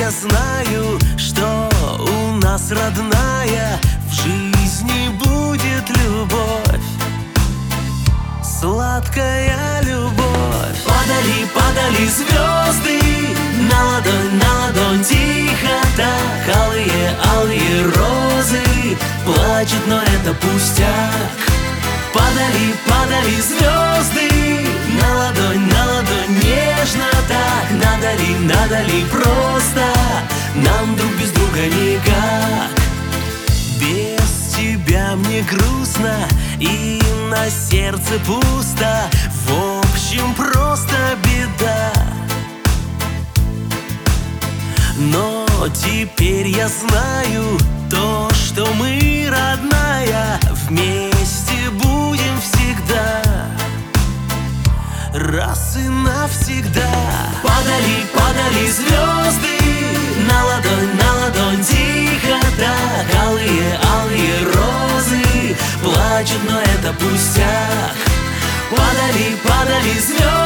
я знаю, что у нас, родная, в жизни будет любовь, сладкая любовь. Падали, падали звезды на ладонь тихо так. Алые, алые розы плачут, но это пустяк. Падали, падали звезды на ладонь нежно так. Надо ли просто нам друг без друга никак. Без тебя мне грустно и на сердце пусто. В общем, просто беда. Но теперь я знаю то, что мы, родная, вместе будем всегда, раз и навсегда. Падали, падали звезды на ладонь тихо так. Алые, алые розы плачут, но это пустяк. Падали, падали звезды